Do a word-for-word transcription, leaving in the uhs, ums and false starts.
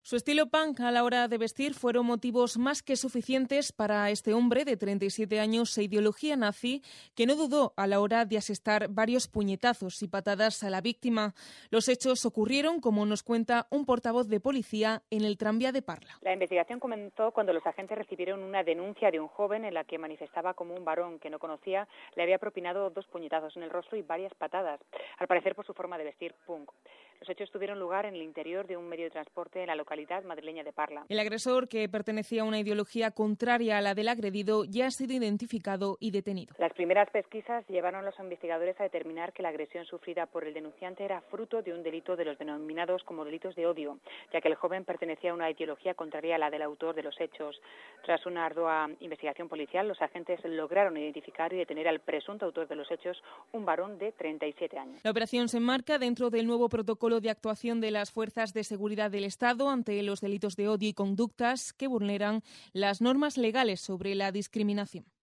Su estilo punk a la hora de vestir fueron motivos más que suficientes para este hombre de treinta y siete años e ideología nazi que no dudó a la hora de asestar varios puñetazos y patadas a la víctima. Los hechos ocurrieron, como nos cuenta un portavoz de policía, en el tranvía de Parla. La investigación comenzó cuando los agentes recibieron una denuncia de un joven en la que manifestaba como un varón que no conocía le había propinado dos puñetazos en el rostro y varias patadas, al parecer por su forma de vestir punk. Los hechos tuvieron lugar en el interior de un medio de transporte en la localidad madrileña de Parla. El agresor, que pertenecía a una ideología contraria a la del agredido, ya ha sido identificado y detenido. Las primeras pesquisas llevaron a los investigadores a determinar que la agresión sufrida por el denunciante era fruto de un delito de los denominados como delitos de odio, ya que el joven pertenecía a una ideología contraria a la del autor de los hechos. Tras una ardua investigación policial, los agentes lograron identificar y detener al presunto autor de los hechos, un varón de treinta y siete años. La operación se enmarca dentro del nuevo protocolo de actuación de las fuerzas de seguridad del Estado ante los delitos de odio y conductas que vulneran las normas legales sobre la discriminación.